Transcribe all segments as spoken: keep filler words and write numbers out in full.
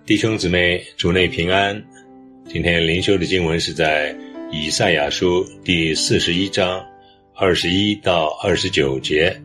弟兄姊妹，主内平安。今天灵修的经文是在以赛亚书第四十一章二十一到二十九节。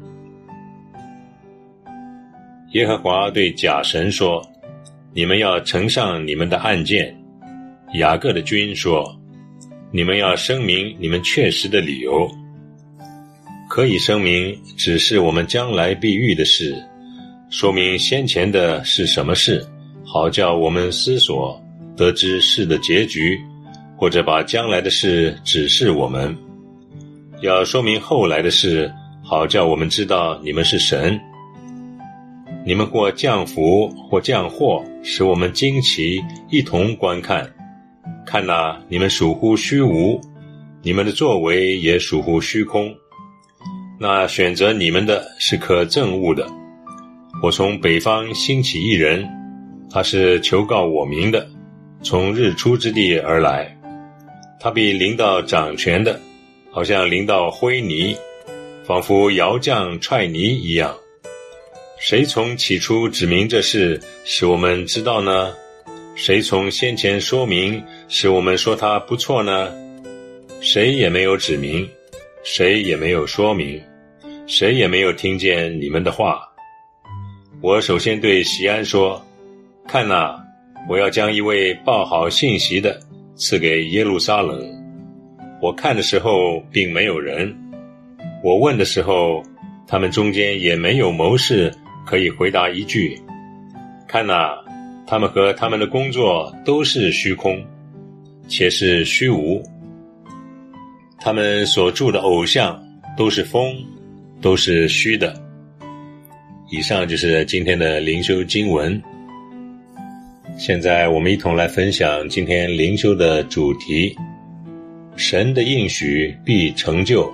耶和华对假神说：你们要呈上你们的案件。雅各的君说：你们要声明你们确实的理由。可以声明只是我们将来必遇的事，说明先前的是什么事，好叫我们思索得知事的结局，或者把将来的事指示我们。要说明后来的事，好叫我们知道你们是神。你们或降福或降祸，使我们惊奇，一同观看。看哪，你们属乎虚无，你们的作为也属乎虚空。那选择你们的是可憎恶的。我从北方兴起一人，他是求告我名的，从日出之地而来。他必临到掌权的，好像临到灰泥，仿佛窑匠踹泥一样。谁从起初指明这事，使我们知道呢？谁从先前说明，使我们说他不错呢？谁也没有指明，谁也没有说明，谁也没有听见你们的话。我首先对西安说：看哪，我要将一位报好信息的赐给耶路撒冷。我看的时候并没有人，我问的时候，他们中间也没有谋士可以回答一句。看哪，他们和他们的工作都是虚空，且是虚无。他们所铸的偶像都是风，都是虚的。以上就是今天的灵修经文。现在我们一同来分享今天灵修的主题：神的应许必成就。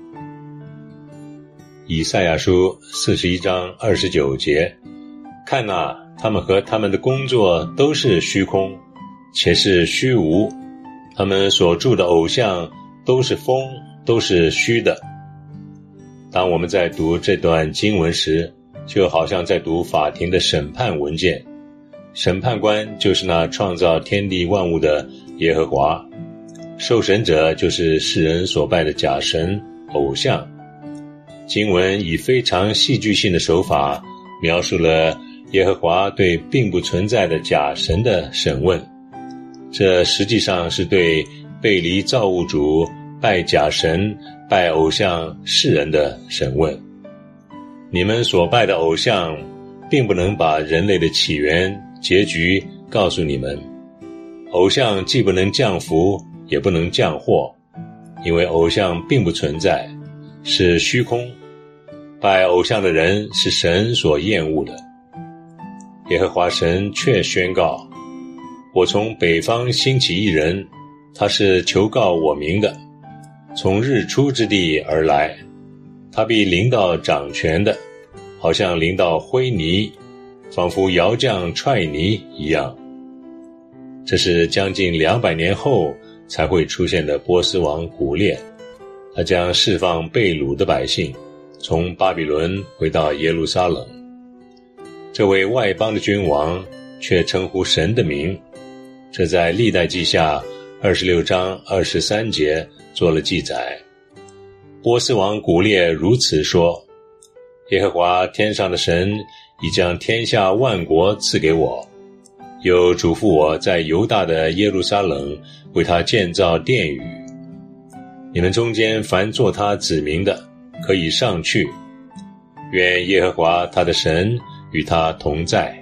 以赛亚书四十一章二十九节，看哪，他们和他们的工作都是虚空，且是虚无。他们所铸的偶像都是风，都是虚的。当我们在读这段经文时，就好像在读法庭的审判文件。审判官就是那创造天地万物的耶和华，受审者就是世人所拜的假神偶像。经文以非常戏剧性的手法描述了耶和华对并不存在的假神的审问，这实际上是对背离造物主、拜假神、拜偶像世人的审问。你们所拜的偶像并不能把人类的起源、结局告诉你们。偶像既不能降福，也不能降祸，因为偶像并不存在，是虚空。拜偶像的人是神所厌恶的。耶和华神却宣告：我从北方兴起一人，他是求告我名的，从日出之地而来。他必临到掌权的，好像临到灰泥，仿佛窑匠踹泥一样。这是将近两百年后才会出现的波斯王古列，他将释放被掳的百姓，从巴比伦回到耶路撒冷。这位外邦的君王却称呼神的名，这在历代记下二十六章二十三节做了记载。波斯王古列如此说：耶和华天上的神已将天下万国赐给我，又嘱咐我在犹大的耶路撒冷为他建造殿宇。你们中间凡做他子民的，可以上去，愿耶和华他的神与他同在。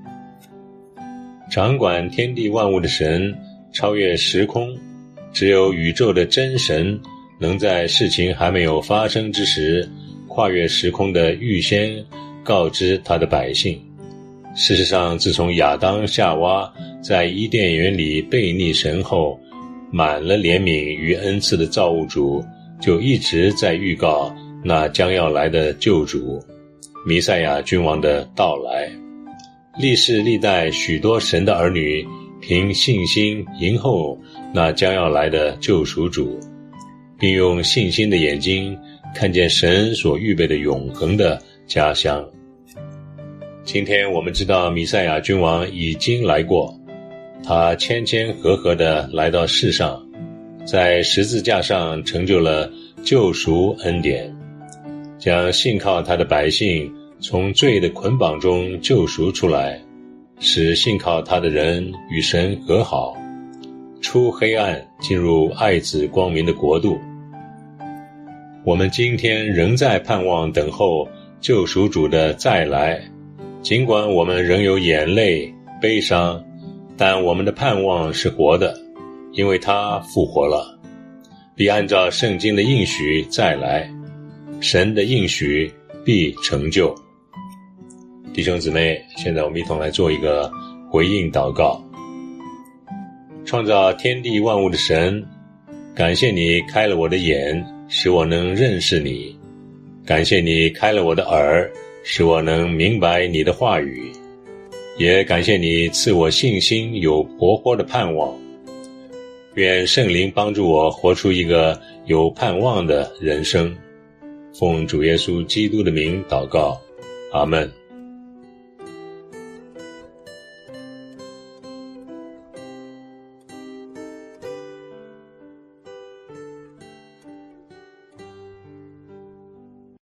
掌管天地万物的神超越时空，只有宇宙的真神能在事情还没有发生之时，跨越时空的预先告知他的百姓。事实上，自从亚当夏娃在伊甸园里悖逆神后，满了怜悯与恩赐的造物主就一直在预告那将要来的救主弥赛亚君王的到来。历世历代许多神的儿女凭信心迎候那将要来的救赎主，并用信心的眼睛看见神所预备的永恒的家乡。 今天我们知道弥赛亚君王已经来过，他谦谦和和地来到世上，在十字架上成就了救赎恩典，将信靠他的百姓从罪的捆绑中救赎出来，使信靠他的人与神和好，出黑暗进入爱子光明的国度。我们今天仍在盼望等候救赎主的再来，尽管我们仍有眼泪悲伤，但我们的盼望是活的，因为他复活了，必按照圣经的应许再来，神的应许必成就。弟兄姊妹，现在我们一同来做一个回应祷告。创造天地万物的神，感谢你开了我的眼，使我能认识你；感谢你开了我的耳，使我能明白你的话语；也感谢你赐我信心，有活泼的盼望。愿圣灵帮助我活出一个有盼望的人生。奉主耶稣基督的名祷告，阿们。